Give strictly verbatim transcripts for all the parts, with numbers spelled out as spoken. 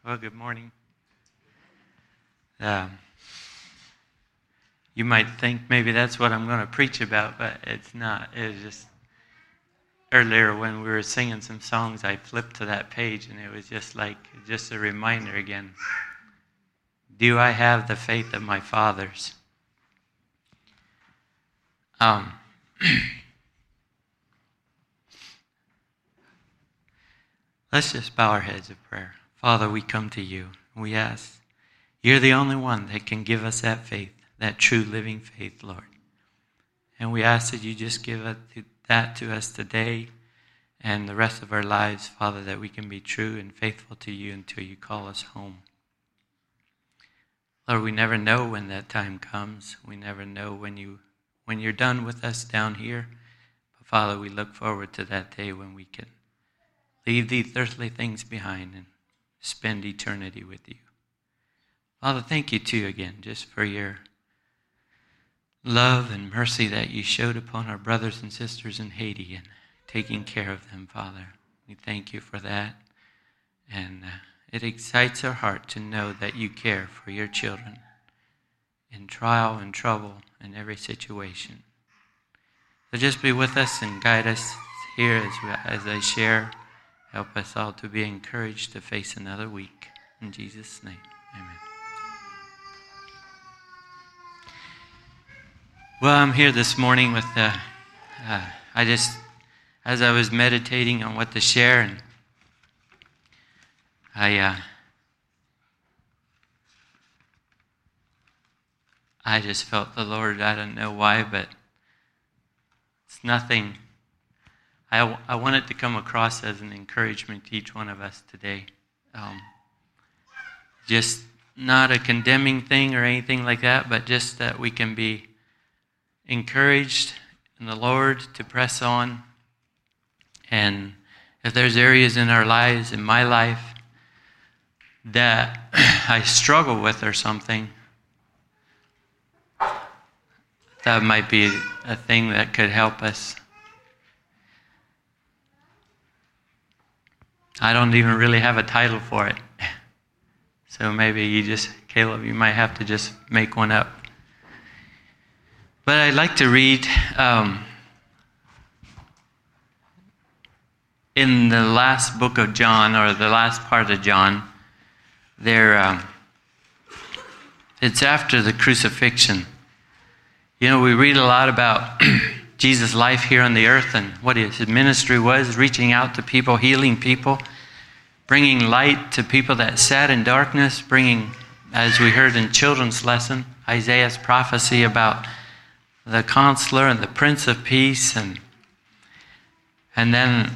Well, good morning. Um, you might think maybe that's what I'm going to preach about, but it's not. It was just earlier when we were singing some songs, I flipped to that page, and it was just like, just a reminder again. Do I have the faith of my fathers? Um, let's just bow our heads in prayer. Father, we come to you. We ask, you're the only one that can give us that faith, that true living faith, Lord. And we ask that you just give that to us today and the rest of our lives, Father, that we can be true and faithful to you until you call us home. Lord, we never know when that time comes. We never know when, you, when you're done with us down here. But Father, we look forward to that day when we can leave these earthly things behind and spend eternity with you. Father, thank you too again just for your love and mercy that you showed upon our brothers and sisters in Haiti and taking care of them, Father. We thank you for that. And uh, it excites our heart to know that you care for your children in trial and trouble in every situation. So just be with us and guide us here as, we, as I share. Help us all to be encouraged to face another week. In Jesus' name, amen. Well, I'm here this morning with, uh, uh, I just, as I was meditating on what to share, and I, uh, I just felt the Lord, I don't know why, but it's nothing. I, I want it to come across as an encouragement to each one of us today. Um, just not a condemning thing or anything like that, but just that we can be encouraged in the Lord to press on. And if there's areas in our lives, in my life, that I struggle with or something, that might be a thing that could help us. I don't even really have a title for it. So maybe you just, Caleb, you might have to just make one up. But I'd like to read um, in the last book of John, or the last part of John, there, um, it's after the crucifixion. You know, we read a lot about Jesus' life here on the earth and what his ministry was, reaching out to people, healing people, bringing light to people that sat in darkness, bringing, as we heard in children's lesson, Isaiah's prophecy about the counselor and the Prince of Peace, and and then,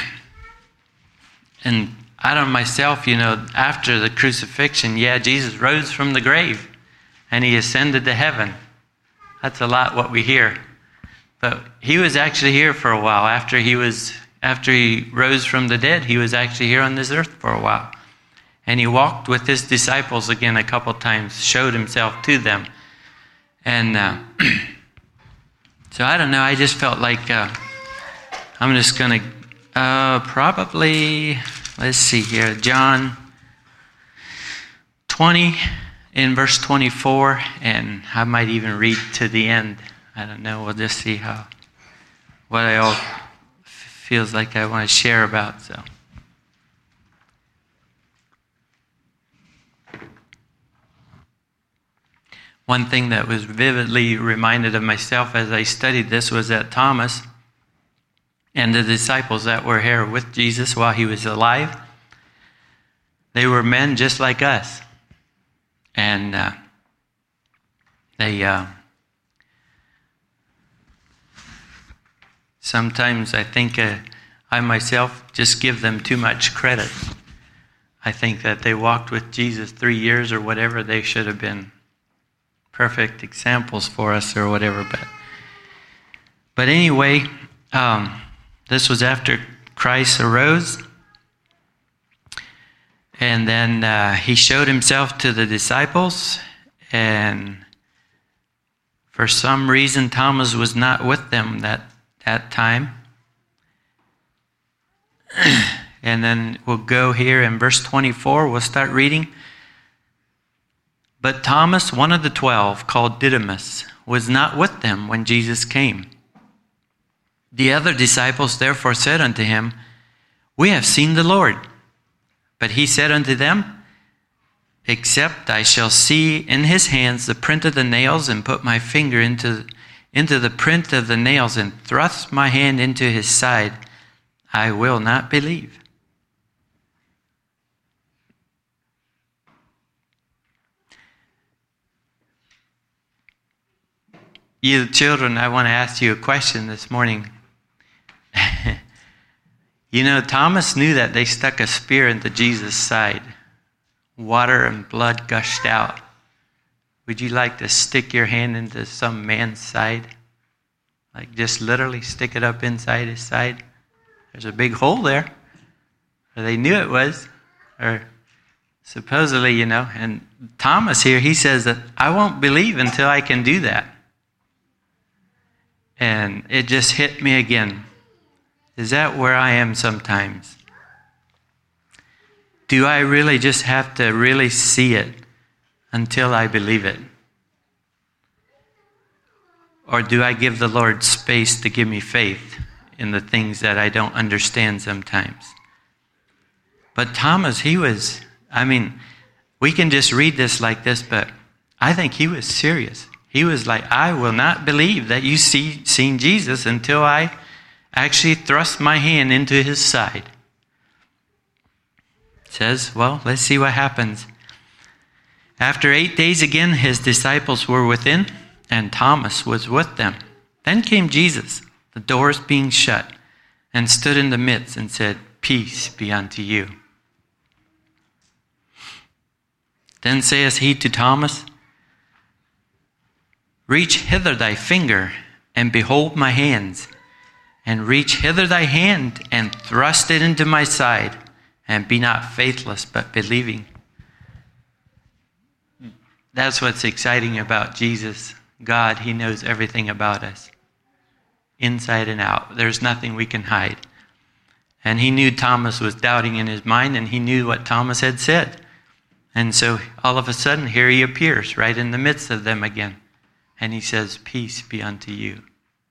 and I don't myself, you know, after the crucifixion, yeah, Jesus rose from the grave and he ascended to heaven. That's a lot what we hear. But he was actually here for a while. After he was, after he rose from the dead, he was actually here on this earth for a while. And he walked with his disciples again a couple times, showed himself to them. And uh, so I don't know, I just felt like uh, I'm just going to uh, probably, let's see here, John twenty in verse twenty-four, and I might even read to the end. I don't know, we'll just see how, what I all feels like I want to share about, so. One thing that was vividly reminded of myself as I studied this was that Thomas and the disciples that were here with Jesus while he was alive, they were men just like us. And uh, they, uh, sometimes I think uh, I myself just give them too much credit. I think that they walked with Jesus three years or whatever. They should have been perfect examples for us or whatever. But, but anyway, um, this was after Christ arose. And then uh, he showed himself to the disciples, and for some reason Thomas was not with them that, that time. and then we'll go here in verse twenty-four. We'll start reading. But Thomas, one of the twelve, called Didymus, was not with them when Jesus came. The other disciples therefore said unto him, We have seen the Lord. But he said unto them, Except I shall see in his hands the print of the nails, and put my finger into, into the print of the nails, and thrust my hand into his side, I will not believe. You children, I want to ask you a question this morning. You know, Thomas knew that they stuck a spear into Jesus' side. Water and blood gushed out. Would you like to stick your hand into some man's side? Like just literally stick it up inside his side? There's a big hole there. Or they knew it was. Or supposedly, you know. And Thomas here, he says that I won't believe until I can do that. And it just hit me again. Is that where I am sometimes? Do I really just have to really see it until I believe it? Or do I give the Lord space to give me faith in the things that I don't understand sometimes? But Thomas, he was, I mean, we can just read this like this, but I think he was serious. He was like, I will not believe that you see seen Jesus until I actually thrust my hand into his side. It says, well, let's see what happens. After eight days again, his disciples were within, and Thomas was with them. Then came Jesus, the doors being shut, and stood in the midst and said, Peace be unto you. Then saith he to Thomas, Reach hither thy finger, and behold my hands, and reach hither thy hand, and thrust it into my side, and be not faithless, but believing. That's what's exciting about Jesus. God, he knows everything about us, inside and out. There's nothing we can hide. And he knew Thomas was doubting in his mind, and he knew what Thomas had said. And so all of a sudden, here he appears right in the midst of them again. And he says, Peace be unto you.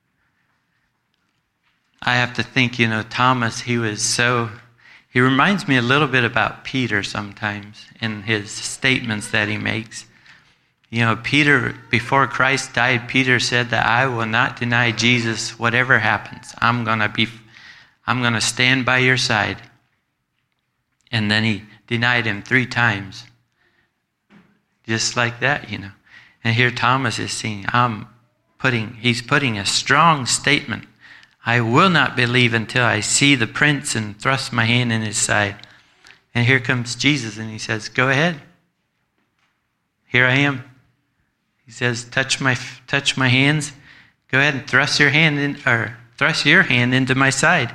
I have to think, you know, Thomas, he was so, he reminds me a little bit about Peter sometimes in his statements that he makes. You know, Peter, before Christ died, Peter said that I will not deny Jesus whatever happens. I'm going to be, I'm going to stand by your side. And then he denied him three times. Just like that, you know. And here Thomas is saying, I'm putting, he's putting a strong statement. I will not believe until I see the prints and thrust my hand in his side. And here comes Jesus, and he says, Go ahead. Here I am. He says, touch my touch my hands. Go ahead and thrust your hand in, or thrust your hand into my side.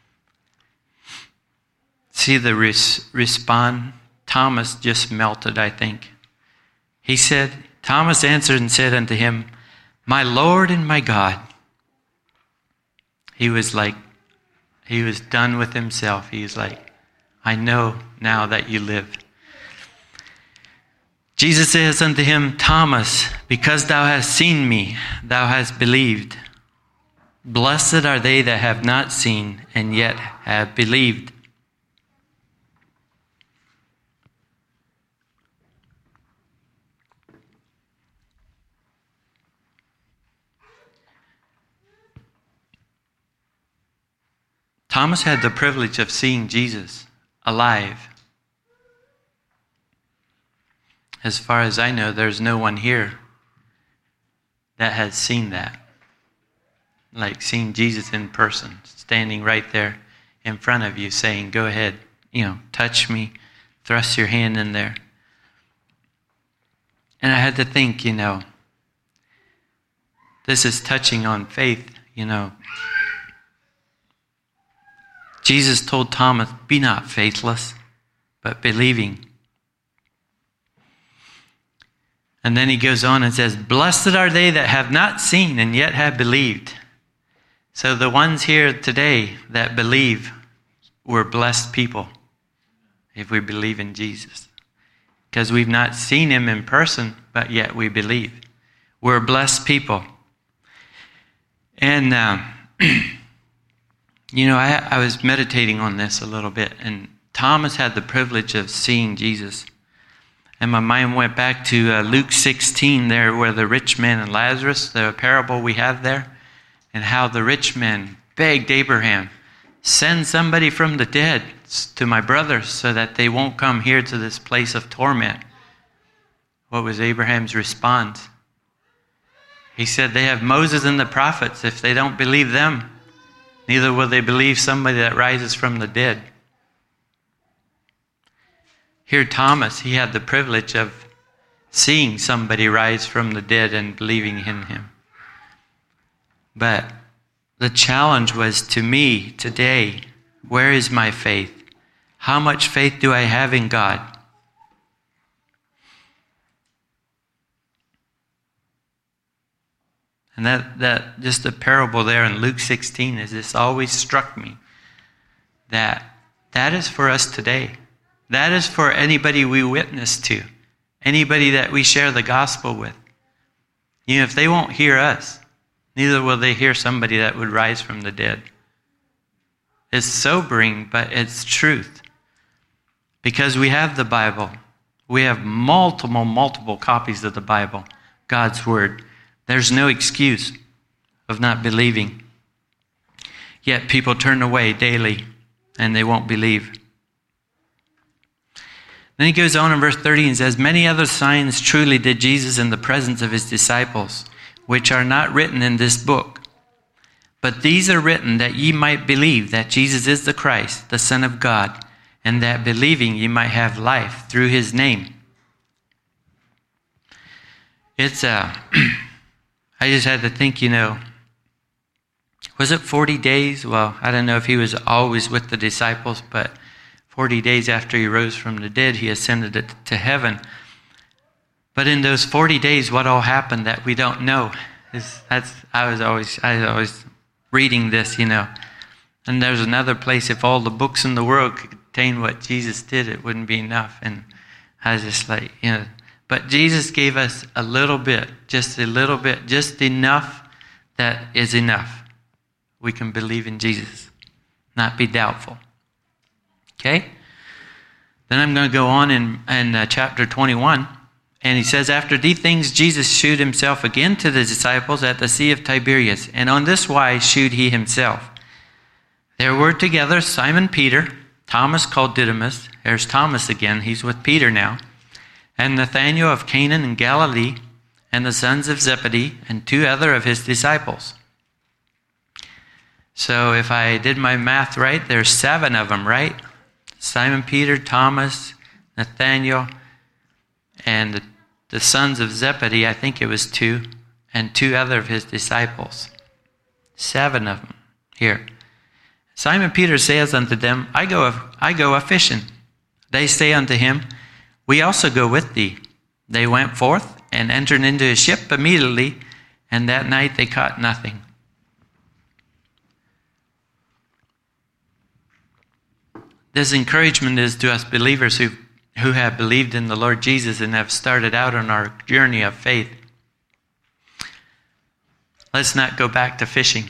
See the res- respond. Thomas just melted, I think. He said, Thomas answered and said unto him, My Lord and my God. He was like, he was done with himself. He was like, I know now that you live. Jesus says unto him, Thomas, because thou hast seen me, thou hast believed. Blessed are they that have not seen and yet have believed. Thomas had the privilege of seeing Jesus alive. As far as I know, there's no one here that has seen that. Like seeing Jesus in person, standing right there in front of you saying, Go ahead, you know, touch me, thrust your hand in there. And I had to think, you know, this is touching on faith, you know. Jesus told Thomas, Be not faithless, but believing. And then he goes on and says, Blessed are they that have not seen and yet have believed. So the ones here today that believe, we're blessed people if we believe in Jesus. Because we've not seen him in person, but yet we believe. We're blessed people. And, um, you know, I, I was meditating on this a little bit, and Thomas had the privilege of seeing Jesus. And my mind went back to uh, Luke sixteen there, where the rich man and Lazarus, the parable we have there, and how the rich man begged Abraham, send somebody from the dead to my brothers so that they won't come here to this place of torment. What was Abraham's response? He said, they have Moses and the prophets. If they don't believe them, neither will they believe somebody that rises from the dead. Here, Thomas, he had the privilege of seeing somebody rise from the dead and believing in him. But the challenge was to me today, where is my faith? How much faith do I have in God? And that, that just the parable there in Luke sixteen is this always struck me. That that is for us today. That is for anybody we witness to. Anybody that we share the gospel with. You know, if they won't hear us, neither will they hear somebody that would rise from the dead. It's sobering, but it's truth. Because we have the Bible. We have multiple, multiple copies of the Bible, God's Word. There's no excuse of not believing. Yet people turn away daily and they won't believe. Then he goes on in verse thirty and says, many other signs truly did Jesus in the presence of his disciples, which are not written in this book. But these are written that ye might believe that Jesus is the Christ, the Son of God, and that believing ye might have life through his name. It's, uh, I just had to think, you know, was it forty days? Well, I don't know if he was always with the disciples, but forty days after he rose from the dead, he ascended to heaven. But in those forty days, what all happened that we don't know? Is that's I was always I was always reading this, you know. And there's another place, if all the books in the world could contain what Jesus did, it wouldn't be enough. And I was just like, you know, but Jesus gave us a little bit, just a little bit, just enough that is enough. We can believe in Jesus, not be doubtful. Okay? Then I'm going to go on in, in uh, chapter twenty-one. And he says, after these things, Jesus shewed himself again to the disciples at the Sea of Tiberias. And on this wise shewed he himself. There were together Simon Peter, Thomas called Didymus. There's Thomas again. He's with Peter now. And Nathanael of Canaan in Galilee, and the sons of Zebedee, and two other of his disciples. So if I did my math right, there's seven of them, right? Simon Peter, Thomas, Nathanael, and the, the sons of Zebedee, I think it was two, and two other of his disciples. Seven of them here. Simon Peter says unto them, I go a, I go a fishing. They say unto him, we also go with thee. They went forth and entered into a ship immediately, and that night they caught nothing. This encouragement is to us believers who, who have believed in the Lord Jesus and have started out on our journey of faith. Let's not go back to fishing.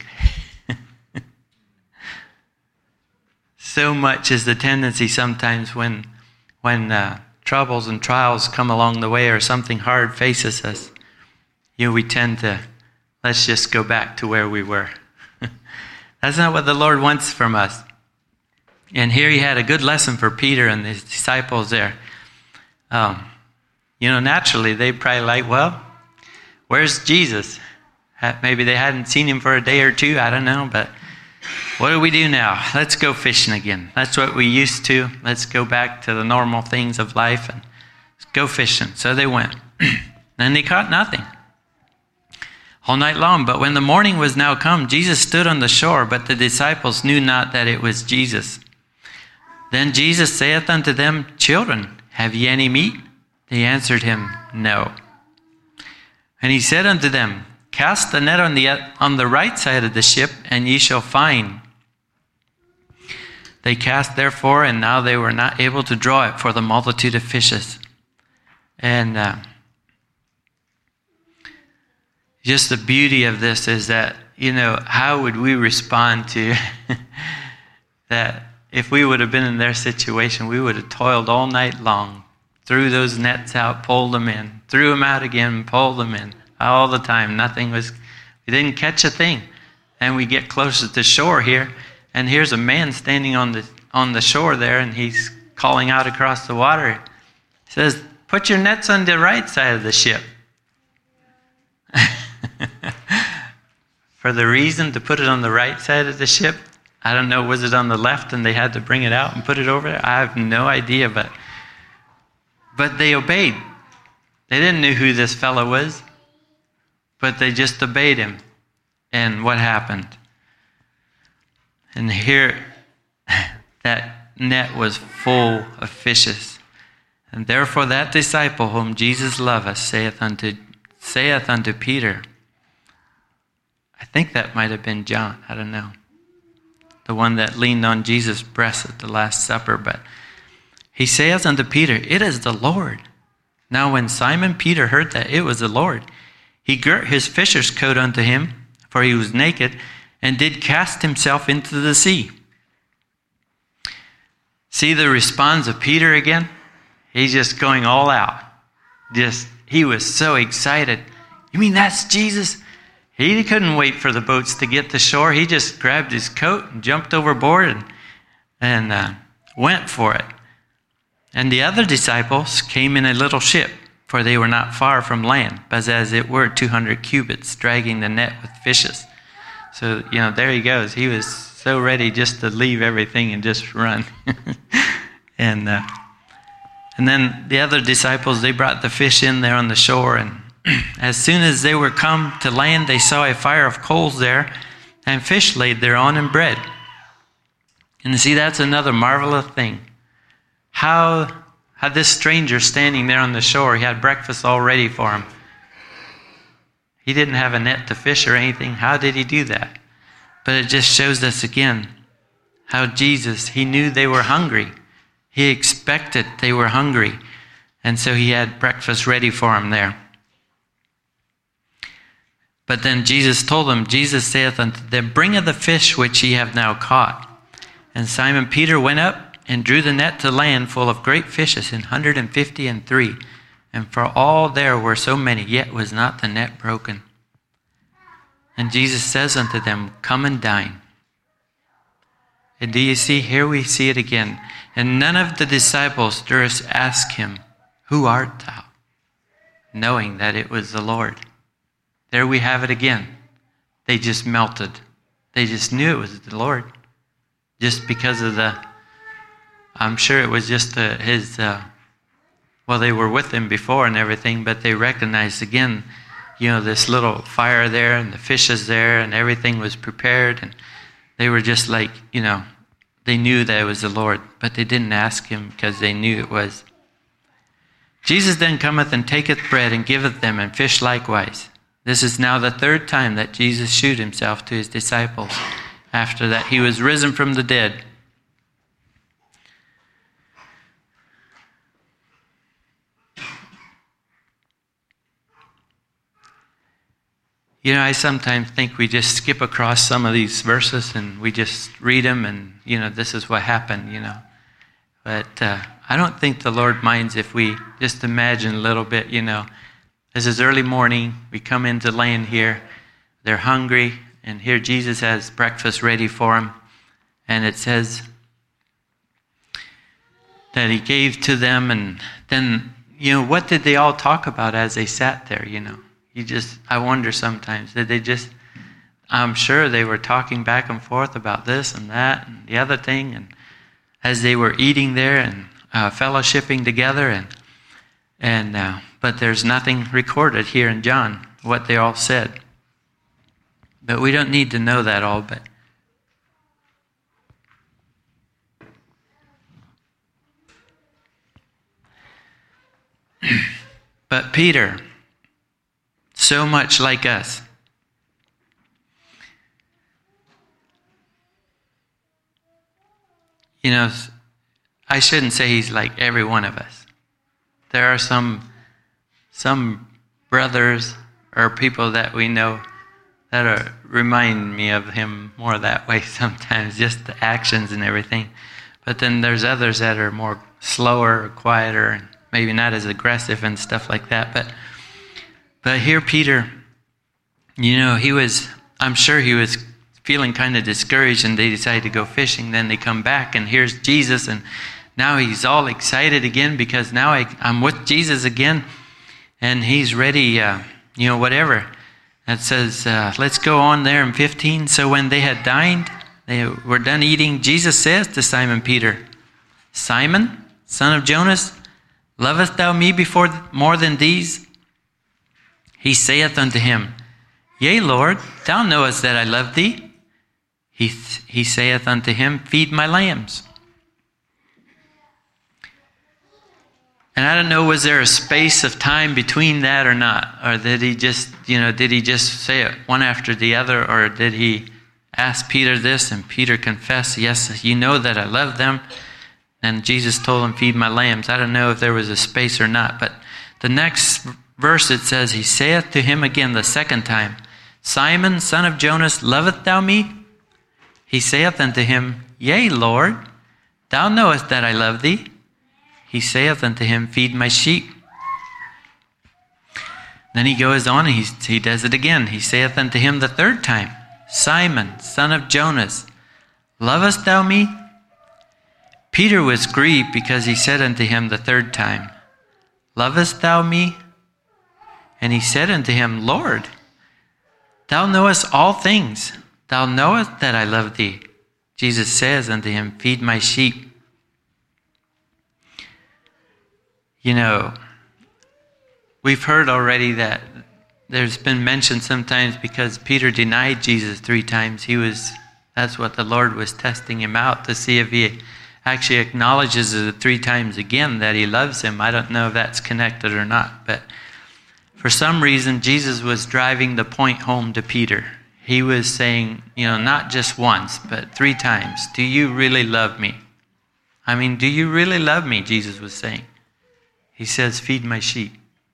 So much is the tendency sometimes when, when uh, troubles and trials come along the way or something hard faces us, you know, we tend to, let's just go back to where we were. That's not what the Lord wants from us. And here he had a good lesson for Peter and his disciples there. Um, you know, naturally, they probably like, well, where's Jesus? Maybe they hadn't seen him for a day or two, I don't know, but what do we do now? Let's go fishing again. That's what we used to. Let's go back to the normal things of life and go fishing. So they went. And they caught nothing all night long. But when the morning was now come, Jesus stood on the shore, but the disciples knew not that it was Jesus. Then Jesus saith unto them, children, have ye any meat? They answered him, no. And he said unto them, cast the net on the on the right side of the ship, and ye shall find. They cast therefore, and now they were not able to draw it for the multitude of fishes. And uh, just the beauty of this is that, you know, how would we respond to that? If we would have been in their situation, we would have toiled all night long, threw those nets out, pulled them in, threw them out again, pulled them in, all the time. Nothing was, we didn't catch a thing. And we get closer to shore here, and here's a man standing on the on the shore there, and he's calling out across the water. He says, "Put your nets on the right side of the ship." For the reason to put it on the right side of the ship, I don't know, was it on the left and they had to bring it out and put it over there? I have no idea, but but they obeyed. They didn't know who this fellow was, but they just obeyed him. And what happened? And here, that net was full of fishes. And therefore that disciple whom Jesus loveth saith unto, saith unto Peter, I think that might have been John, I don't know, the one that leaned on Jesus' breast at the Last Supper, but he saith unto Peter, it is the Lord. Now when Simon Peter heard that it was the Lord, he girt his fisher's coat unto him, for he was naked, and did cast himself into the sea. See the response of Peter again? He's just going all out. Just, he was so excited. You mean that's Jesus? He couldn't wait for the boats to get to shore. He just grabbed his coat and jumped overboard and, and uh, went for it. And the other disciples came in a little ship, for they were not far from land, but as it were two hundred cubits, dragging the net with fishes. So, you know, there he goes. He was so ready just to leave everything and just run. and uh, and then the other disciples, they brought the fish in there on the shore, and as soon as they were come to land, they saw a fire of coals there, and fish laid thereon and bread. And see, that's another marvelous thing. How had this stranger standing there on the shore, he had breakfast all ready for him. He didn't have a net to fish or anything. How did he do that? But it just shows us again how Jesus, he knew they were hungry. He expected they were hungry. And so he had breakfast ready for them there. But then Jesus told them, Jesus saith unto them, bring of the fish which ye have now caught. And Simon Peter went up and drew the net to land full of great fishes, an hundred and fifty and three. And for all there were so many, yet was not the net broken. And Jesus says unto them, come and dine. And do you see, here we see it again. And none of the disciples durst ask him, who art thou? Knowing that it was the Lord. There we have it again. They just melted. They just knew it was the Lord. Just because of the, I'm sure it was just the, his, uh, well, they were with him before and everything, but they recognized again, you know, this little fire there and the fishes there and everything was prepared. And they were just like, you know, they knew that it was the Lord, but they didn't ask him because they knew it was. Jesus then cometh and taketh bread and giveth them, and fish likewise. This is now the third time that Jesus shewed himself to his disciples after that he was risen from the dead. You know, I sometimes think we just skip across some of these verses and we just read them and, you know, this is what happened, you know. But uh, I don't think the Lord minds if we just imagine a little bit, you know. This is early morning. We come into land here. They're hungry. And here Jesus has breakfast ready for them. And it says that he gave to them. And then, you know, what did they all talk about as they sat there, you know? You just, I wonder sometimes, did they just, I'm sure they were talking back and forth about this and that and the other thing. And as they were eating there and uh, fellowshipping together and And uh, but there's nothing recorded here in John, what they all said. But we don't need to know that all, but but Peter, so much like us, you know, I shouldn't say he's like every one of us. There are some some brothers or people that we know that are, remind me of him more that way sometimes, just the actions and everything. But then there's others that are more slower, or quieter, and maybe not as aggressive and stuff like that. But but here Peter, you know, he was, I'm sure he was feeling kind of discouraged, and they decided to go fishing. Then they come back, and here's Jesus, and now he's all excited again because now I, I'm with Jesus again, and he's ready, uh, you know, whatever. It says, uh, let's go on there in fifteen. So when they had dined, they were done eating, Jesus says to Simon Peter, Simon, son of Jonas, lovest thou me before more than these? He saith unto him, Yea, Lord, thou knowest that I love thee. He, he saith unto him, Feed my lambs. And I don't know, was there a space of time between that or not? Or did he just, you know, did he just say it one after the other? Or did he ask Peter this and Peter confessed, yes, you know that I love them. And Jesus told him, feed my lambs. I don't know if there was a space or not. But the next verse it says, he saith to him again the second time, Simon, son of Jonas, lovest thou me? He saith unto him, Yea, Lord, thou knowest that I love thee. He saith unto him, Feed my sheep. Then he goes on and he, he does it again. He saith unto him the third time, Simon, son of Jonas, lovest thou me? Peter was grieved because he said unto him the third time, Lovest thou me? And he said unto him, Lord, thou knowest all things. Thou knowest that I love thee. Jesus says unto him, Feed my sheep. You know, we've heard already that there's been mentioned sometimes because Peter denied Jesus three times. He was, that's what the Lord was testing him out to see if he actually acknowledges it three times again that he loves him. I don't know if that's connected or not, but for some reason, Jesus was driving the point home to Peter. He was saying, you know, not just once, but three times, do you really love me? I mean, do you really love me? Jesus was saying. He says, feed my sheep.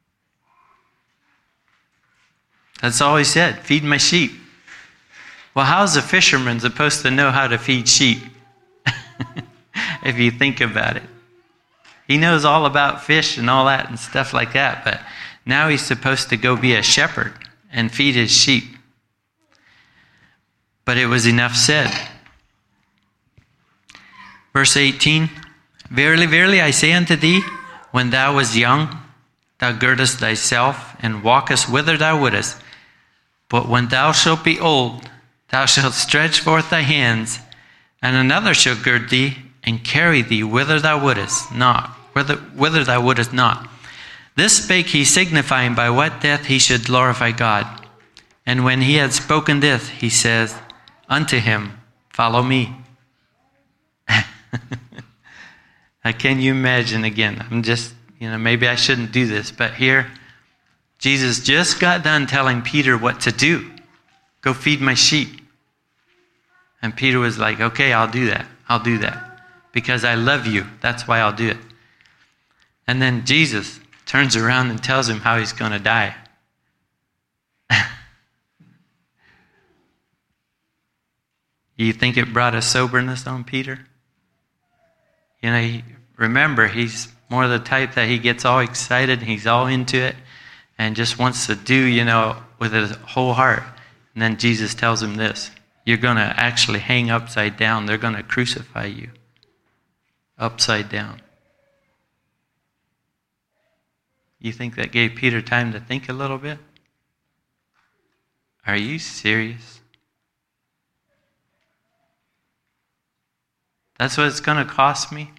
That's all he said, feed my sheep. Well, how's a fisherman supposed to know how to feed sheep? If you think about it. He knows all about fish and all that and stuff like that, but now he's supposed to go be a shepherd and feed his sheep. But it was enough said. Verse eighteen, Verily, verily, I say unto thee, when thou wast young, thou girdest thyself and walkest whither thou wouldest. But when thou shalt be old, thou shalt stretch forth thy hands, and another shall gird thee and carry thee whither thou wouldest not, whither, whither thou wouldest not. This spake he, signifying by what death he should glorify God. And when he had spoken this, he says unto him, Follow me. Now, can you imagine again? I'm just, you know, maybe I shouldn't do this, but here, Jesus just got done telling Peter what to do. Go feed my sheep. And Peter was like, okay, I'll do that. I'll do that. Because I love you. That's why I'll do it. And then Jesus turns around and tells him how he's going to die. You think it brought a soberness on Peter? You know, he, remember, he's more the type that he gets all excited, he's all into it, and just wants to do, you know, with his whole heart. And then Jesus tells him this, you're going to actually hang upside down. They're going to crucify you upside down. You think that gave Peter time to think a little bit? Are you serious? That's what it's going to cost me?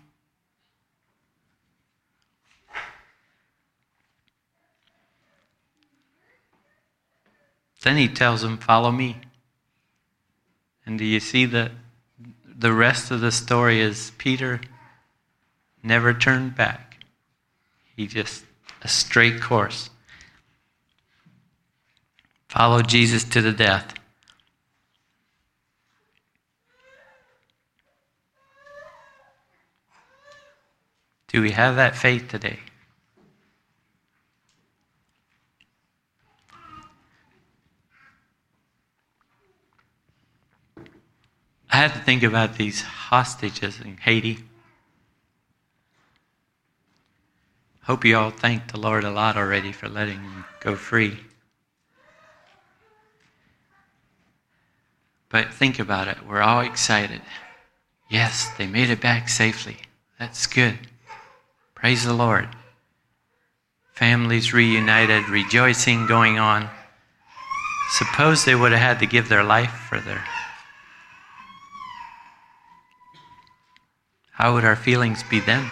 Then he tells him, follow me. And do you see that the rest of the story is Peter never turned back. He just, a straight course. Followed Jesus to the death. Do we have that faith today? I had to think about these hostages in Haiti. Hope you all thank the Lord a lot already for letting them go free. But think about it. We're all excited. Yes, they made it back safely. That's good. Praise the Lord. Families reunited, rejoicing going on. Suppose they would have had to give their life for their... How would our feelings be then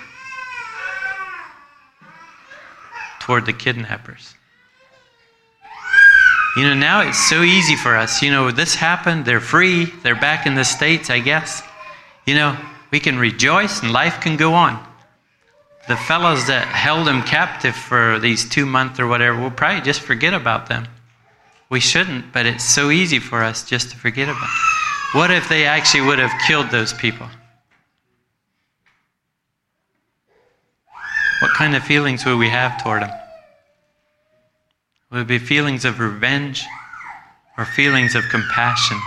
toward the kidnappers? You know, now it's so easy for us. You know, this happened, they're free, they're back in the States, I guess. You know, we can rejoice and life can go on. The fellows that held them captive for these two months or whatever, we'll probably just forget about them. We shouldn't, but it's so easy for us just to forget about them. What if they actually would have killed those people? What kind of feelings would we have toward them? Would it be feelings of revenge or feelings of compassion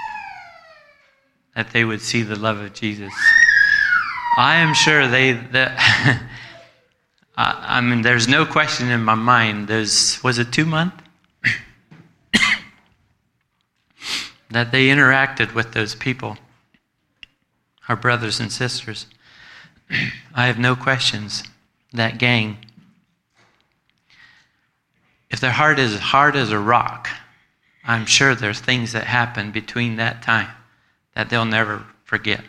that they would see the love of Jesus? I am sure they, that, I, I mean, there's no question in my mind. There's, was it two months? that they interacted with those people, our brothers and sisters. I have no questions. That gang, if their heart is hard as a rock, I'm sure there's things that happen between that time that they'll never forget.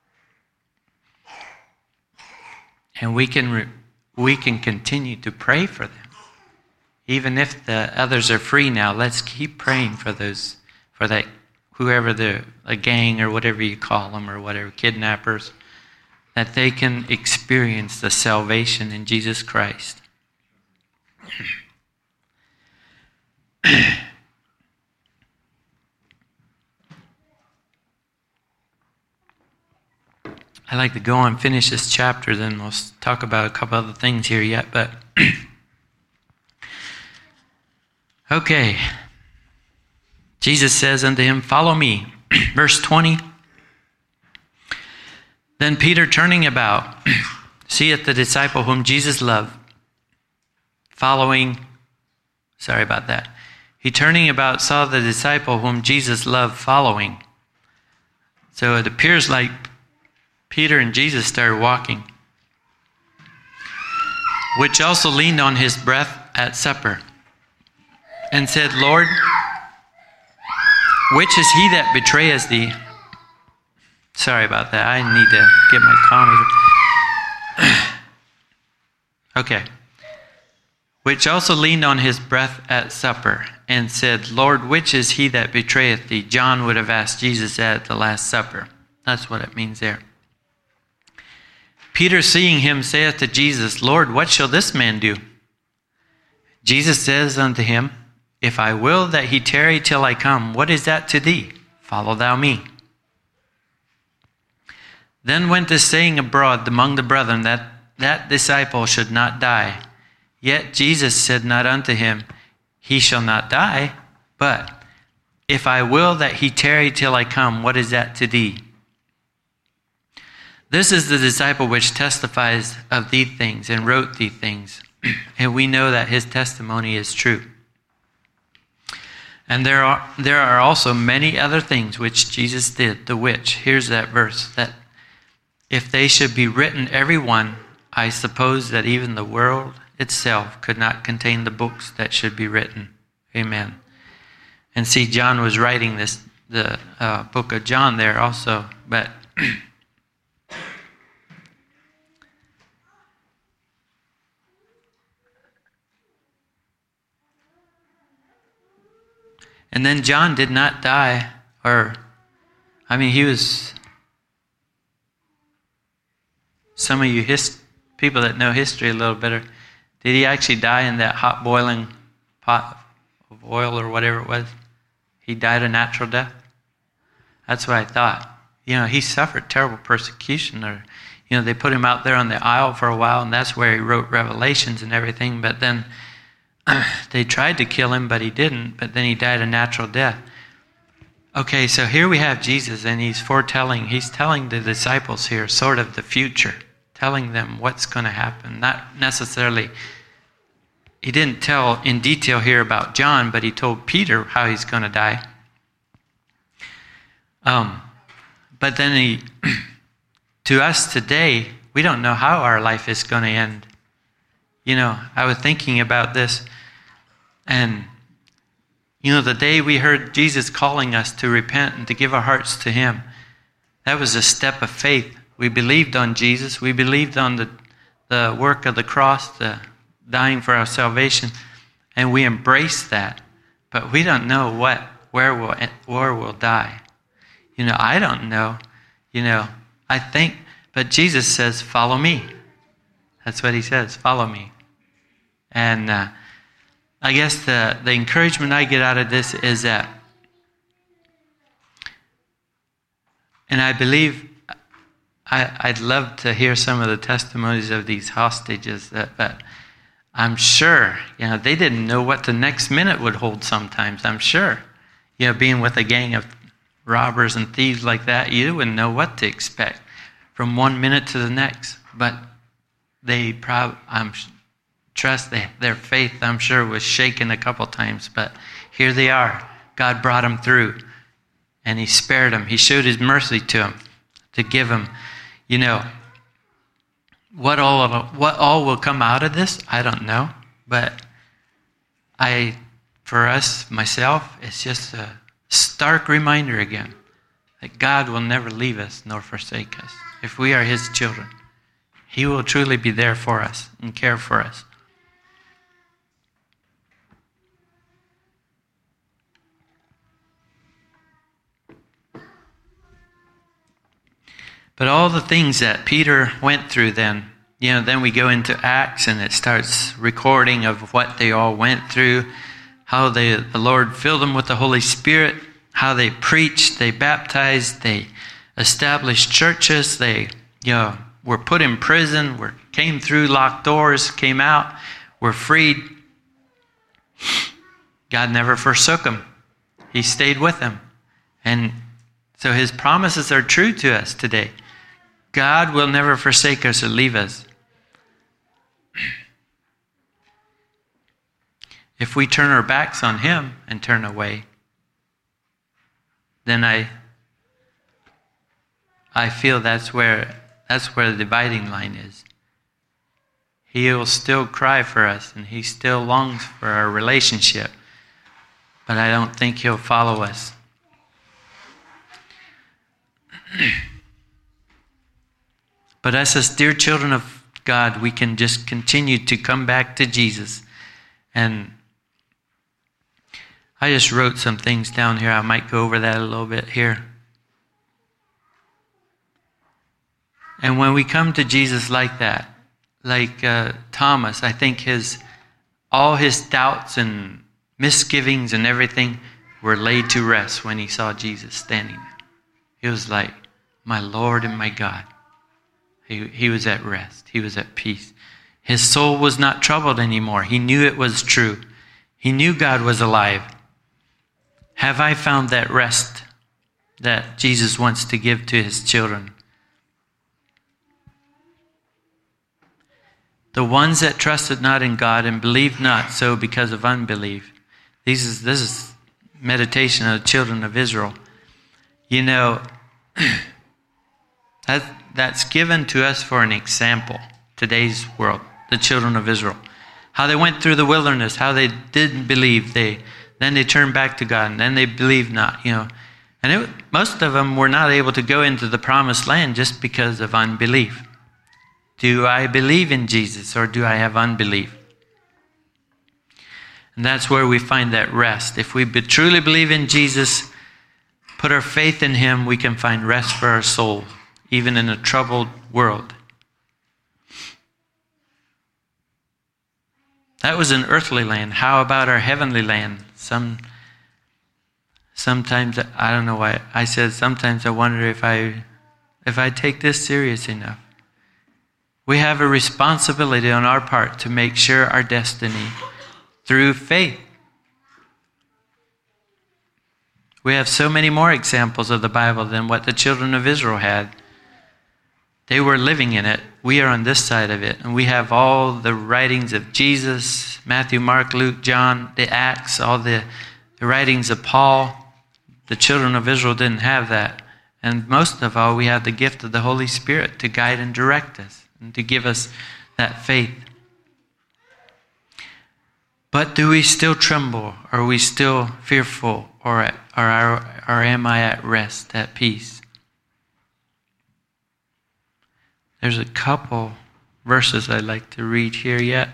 And we can re- we can continue to pray for them. Even if the others are free now, let's keep praying for those, for that, whoever the a gang or whatever you call them or whatever, kidnappers, that they can experience the salvation in Jesus Christ. I'd like to go on and finish this chapter, then we'll talk about a couple other things here yet, but okay. Jesus says unto him, "Follow me." Verse twenty. Then Peter, turning about, seeth the disciple whom Jesus loved, following, sorry about that. He turning about saw the disciple whom Jesus loved following. So it appears like Peter and Jesus started walking, which also leaned on his breath at supper, and said, "Lord, which is he that betrayeth thee?" Sorry about that. I need to get my comments. Okay. Which also leaned on his breath at supper, and said, "Lord, which is he that betrayeth thee?" John would have asked Jesus at the Last Supper. That's what it means there. Peter, seeing him, saith to Jesus, "Lord, what shall this man do?" Jesus says unto him, "If I will that he tarry till I come, what is that to thee? Follow thou me." Then went this saying abroad among the brethren, that that disciple should not die. Yet Jesus said not unto him, "He shall not die," but, "If I will that he tarry till I come, what is that to thee?" This is the disciple which testifies of these things and wrote these things, and we know that his testimony is true. And there are there are also many other things which Jesus did, the which, here's that verse, that if they should be written every one, I suppose that even the world itself could not contain the books that should be written. Amen. And see, John was writing this, the uh, book of John there also, but and then John did not die, or, I mean, he was, some of you his, people that know history a little better, did he actually die in that hot boiling pot of oil or whatever it was? He died a natural death? That's what I thought. You know, he suffered terrible persecution, or, you know, they put him out there on the aisle for a while, and that's where he wrote Revelations and everything. But then they tried to kill him, but he didn't. But then he died a natural death. Okay, so here we have Jesus, and he's foretelling, he's telling the disciples here sort of the future, telling them what's going to happen. Not necessarily, he didn't tell in detail here about John, but he told Peter how he's going to die. Um, but then he, to us today, we don't know how our life is going to end. You know, I was thinking about this, and you know, the day we heard Jesus calling us to repent and to give our hearts to him, that was a step of faith. We believed on Jesus. We believed on the, the work of the cross, the dying for our salvation, and we embraced that. But we don't know what, where we'll, where we'll die. You know, I don't know. You know, I think, but Jesus says, follow me. That's what he says, follow me. And uh, I guess the, the encouragement I get out of this is that, and I believe, I, I'd love to hear some of the testimonies of these hostages, that, but I'm sure, you know, they didn't know what the next minute would hold sometimes, I'm sure. You know, being with a gang of robbers and thieves like that, you wouldn't know what to expect from one minute to the next. But they probably, I'm trust they, their faith, I'm sure, was shaken a couple times. But here they are. God brought them through, and he spared them. He showed his mercy to them, to give them, you know, what all of, what all will come out of this, I don't know. But I, for us, myself, it's just a stark reminder again that God will never leave us nor forsake us. If we are his children, he will truly be there for us and care for us. But all the things that Peter went through then, you know, then we go into Acts and it starts recording of what they all went through, how they, the Lord filled them with the Holy Spirit, how they preached, they baptized, they established churches, they, you know, were put in prison, were came through locked doors, came out, were freed. God never forsook them. He stayed with them. And so his promises are true to us today. God will never forsake us or leave us. If we turn our backs on him and turn away, then I I feel that's where that's where the dividing line is. He will still cry for us, and he still longs for our relationship, but I don't think he'll follow us. But us as dear children of God, we can just continue to come back to Jesus. And I just wrote some things down here. I might go over that a little bit here. And when we come to Jesus like that, like uh, Thomas, I think his all his doubts and misgivings and everything were laid to rest when he saw Jesus standing there. He was like, my Lord and my God. He, he was at rest. He was at peace. His soul was not troubled anymore. He knew it was true. He knew God was alive. Have I found that rest that Jesus wants to give to his children? The ones that trusted not in God and believed not so because of unbelief. These is, this is meditation of the children of Israel. You know, that, that's given to us for an example, today's world, the children of Israel. How they went through the wilderness, how they didn't believe, they then they turned back to God, and then they believed not, you know. And it, most of them were not able to go into the promised land just because of unbelief. Do I believe in Jesus, or do I have unbelief? And that's where we find that rest. If we be, truly believe in Jesus, put our faith in him, we can find rest for our soul, even in a troubled world. That was an earthly land. How about our heavenly land? Some, sometimes, I don't know why, I said sometimes I wonder if I, if I take this serious enough. We have a responsibility on our part to make sure our destiny through faith. We have so many more examples of the Bible than what the children of Israel had. They were living in it. We are on this side of it. And we have all the writings of Jesus, Matthew, Mark, Luke, John, the Acts, all the, the writings of Paul. The children of Israel didn't have that. And most of all, we have the gift of the Holy Spirit to guide and direct us and to give us that faith. But do we still tremble? Are we still fearful? Or, at, or, or am I at rest, at peace? There's a couple verses I'd like to read here yet.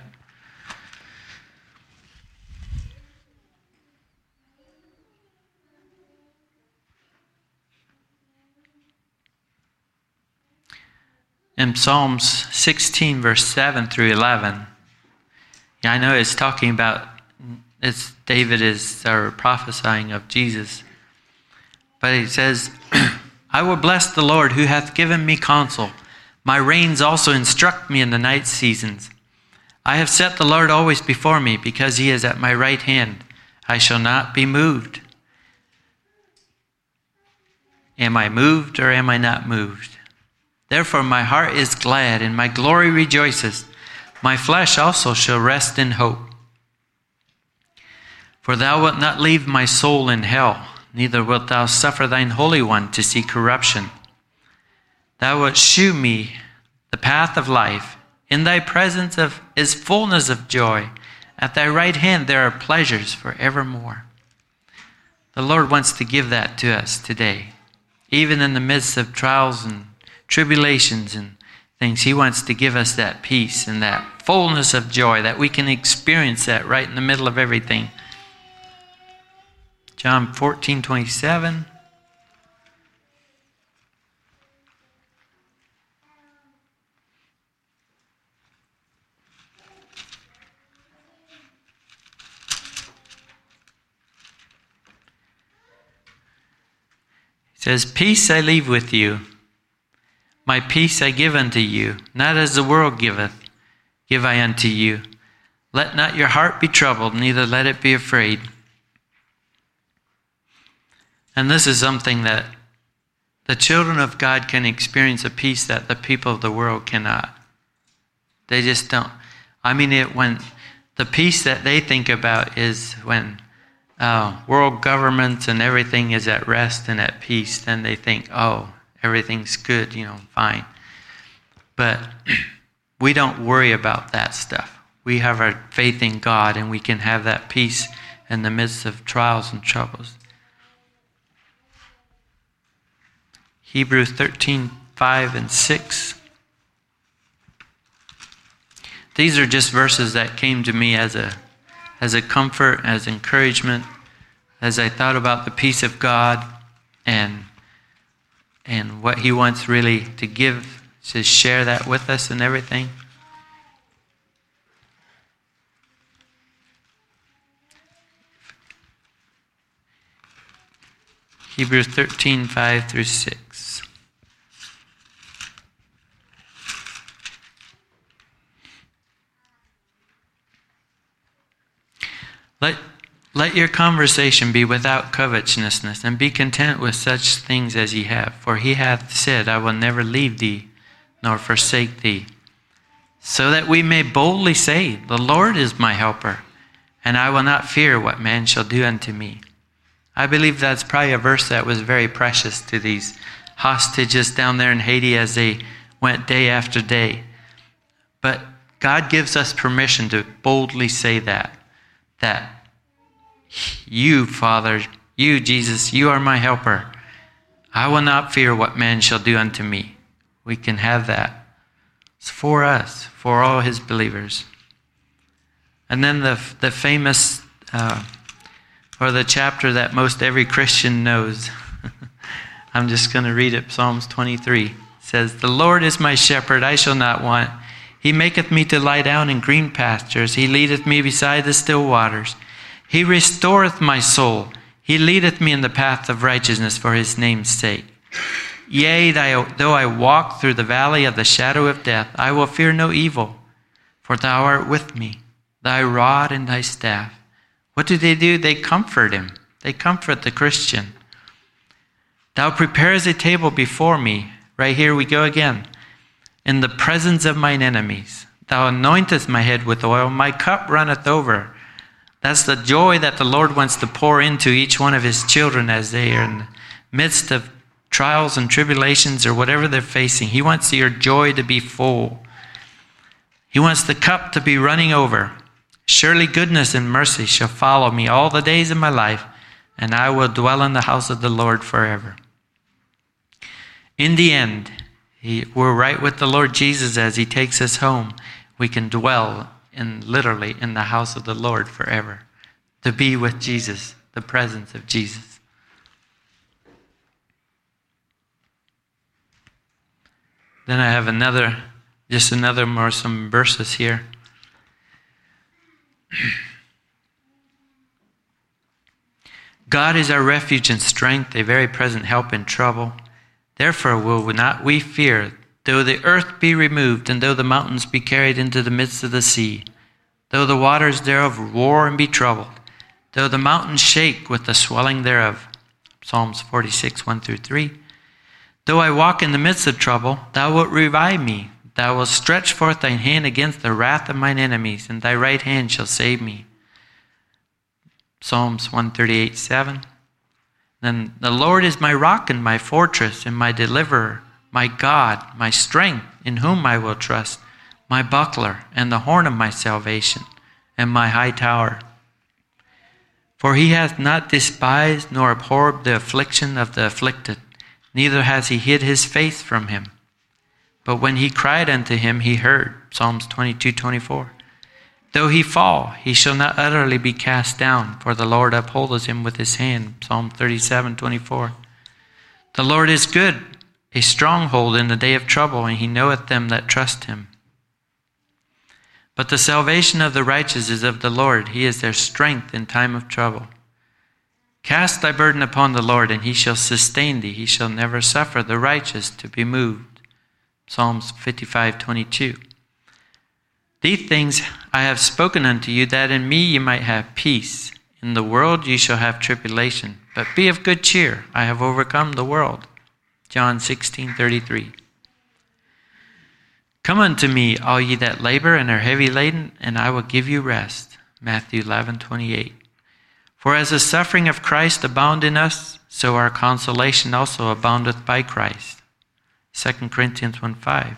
In Psalms sixteen, verse seven through eleven, yeah, I know it's talking about, it's David is or prophesying of Jesus. But he says, I will bless the Lord who hath given me counsel. My reins also instruct me in the night seasons. I have set the Lord always before me, because he is at my right hand. I shall not be moved. Am I moved or am I not moved? Therefore my heart is glad and my glory rejoices. My flesh also shall rest in hope. For thou wilt not leave my soul in hell, neither wilt thou suffer thine Holy One to see corruption. Thou wilt shew me the path of life. In thy presence of, is fullness of joy. At thy right hand there are pleasures forevermore. The Lord wants to give that to us today. Even in the midst of trials and tribulations and things, he wants to give us that peace and that fullness of joy, that we can experience that right in the middle of everything. John fourteen twenty-seven. It says, peace I leave with you. My peace I give unto you. Not as the world giveth, give I unto you. Let not your heart be troubled, neither let it be afraid. And this is something that the children of God can experience, a peace that the people of the world cannot. They just don't. I mean, it when the peace that they think about is when uh, world governments and everything is at rest and at peace, then they think, oh, everything's good, you know, fine. But we don't worry about that stuff. We have our faith in God, and we can have that peace in the midst of trials and troubles. Hebrews thirteen, five and six. These are just verses that came to me as a as a comfort, as encouragement, as I thought about the peace of God and and what he wants really to give, to share that with us and everything. Hebrews thirteen, five through six. Let, let your conversation be without covetousness, and be content with such things as ye have. For he hath said, I will never leave thee, nor forsake thee. So that we may boldly say, the Lord is my helper, and I will not fear what man shall do unto me. I believe that's probably a verse that was very precious to these hostages down there in Haiti as they went day after day. But God gives us permission to boldly say that. That you, Father, you, Jesus, you are my helper. I will not fear what man shall do unto me. We can have that. It's for us, for all his believers. And then the the famous, uh, or the chapter that most every Christian knows. I'm just going to read it. Psalms twenty-three. It says, the Lord is my shepherd, I shall not want. He maketh me to lie down in green pastures. He leadeth me beside the still waters. He restoreth my soul. He leadeth me in the path of righteousness for his name's sake. Yea, though I walk through the valley of the shadow of death, I will fear no evil, for thou art with me. Thy rod and thy staff. What do they do? They comfort him. They comfort the Christian. Thou preparest a table before me. Right here we go again. In the presence of mine enemies. Thou anointest my head with oil. My cup runneth over. That's the joy that the Lord wants to pour into each one of his children as they are in the midst of trials and tribulations or whatever they're facing. He wants your joy to be full. He wants the cup to be running over. Surely goodness and mercy shall follow me all the days of my life, and I will dwell in the house of the Lord forever. In the end, he, we're right with the Lord Jesus as he takes us home. We can dwell in literally in the house of the Lord forever. To be with Jesus, the presence of Jesus. Then I have another, just another more some verses here. God is our refuge and strength, a very present help in trouble. Therefore will not we fear, though the earth be removed, and though the mountains be carried into the midst of the sea, though the waters thereof roar and be troubled, though the mountains shake with the swelling thereof. Psalms forty-six, one through three. Though I walk in the midst of trouble, thou wilt revive me. Thou wilt stretch forth thine hand against the wrath of mine enemies, and thy right hand shall save me. Psalms one thirty-eight, seven. Then the Lord is my rock and my fortress and my deliverer, my God, my strength, in whom I will trust, my buckler and the horn of my salvation, and my high tower. For he hath not despised nor abhorred the affliction of the afflicted, neither has he hid his face from him. But when he cried unto him, he heard. Psalms twenty-two, twenty-four. Though he fall, he shall not utterly be cast down, for the Lord upholdeth him with his hand. Psalm thirty-seven, twenty-four. The Lord is good, a stronghold in the day of trouble, and he knoweth them that trust him. But the salvation of the righteous is of the Lord. He is their strength in time of trouble. Cast thy burden upon the Lord, and he shall sustain thee. He shall never suffer the righteous to be moved. Psalms fifty-five, twenty-two. These things I have spoken unto you, that in me ye might have peace. In the world ye shall have tribulation, but be of good cheer. I have overcome the world. John sixteen, thirty-three. Come unto me, all ye that labor and are heavy laden, and I will give you rest. Matthew eleven, twenty-eight. For as the suffering of Christ abound in us, so our consolation also aboundeth by Christ. Second Corinthians one, five.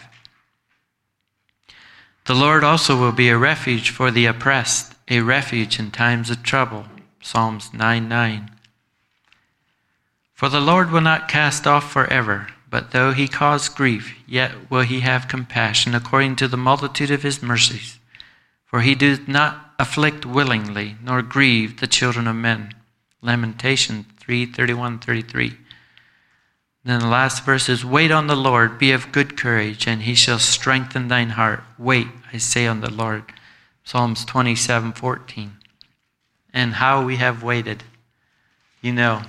The Lord also will be a refuge for the oppressed, a refuge in times of trouble. Psalms nine, nine. For the Lord will not cast off forever, but though he cause grief, yet will he have compassion according to the multitude of his mercies. For he doth not afflict willingly, nor grieve the children of men. Lamentation three, thirty-one, thirty-three. Then the last verse is, wait on the Lord, be of good courage, and he shall strengthen thine heart. Wait, I say, on the Lord. Psalms twenty-seven, fourteen. And how we have waited. You know,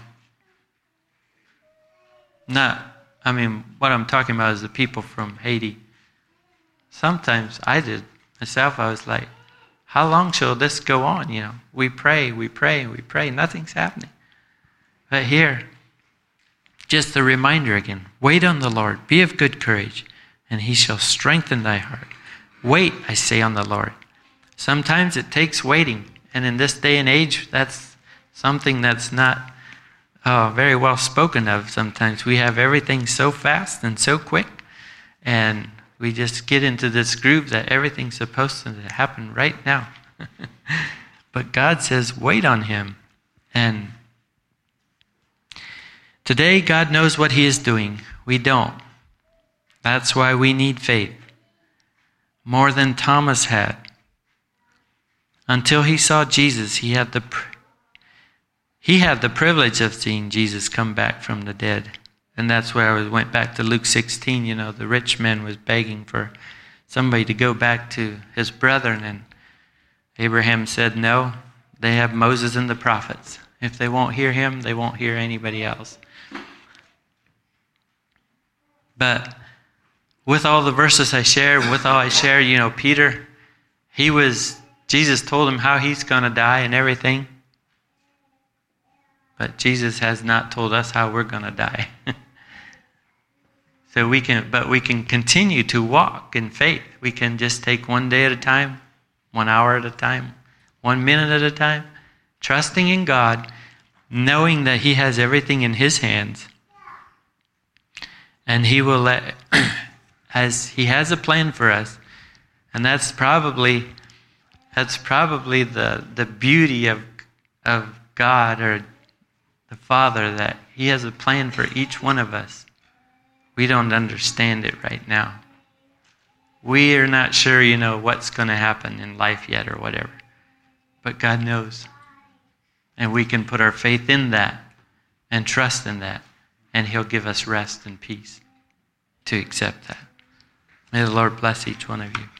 not, I mean, what I'm talking about is the people from Haiti. Sometimes I did myself, I was like, how long shall this go on? You know, we pray, we pray, we pray, nothing's happening. But here, just a reminder again, wait on the Lord, be of good courage, and he shall strengthen thy heart. Wait, I say, on the Lord. Sometimes it takes waiting, and in this day and age, that's something that's not uh, very well spoken of sometimes. We have everything so fast and so quick, and we just get into this groove that everything's supposed to happen right now. But God says, wait on him. And today, God knows what he is doing. We don't. That's why we need faith. More than Thomas had. Until he saw Jesus, he had the he had the privilege of seeing Jesus come back from the dead. And that's where I went back to Luke sixteen. You know, the rich man was begging for somebody to go back to his brethren. And Abraham said, no, they have Moses and the prophets. If they won't hear him, they won't hear anybody else. But with all the verses I shared, with all I shared, you know, Peter, he was, Jesus told him how he's going to die and everything. But Jesus has not told us how we're going to die. So we can, but we can continue to walk in faith. We can just take one day at a time, one hour at a time, one minute at a time, trusting in God, knowing that He has everything in His hands. And He will let, as He has a plan for us. And that's probably, that's probably the, the beauty of, of God or the Father, that He has a plan for each one of us. We don't understand it right now. We are not sure, you know, what's going to happen in life yet or whatever. But God knows. And we can put our faith in that and trust in that. And He'll give us rest and peace to accept that. May the Lord bless each one of you.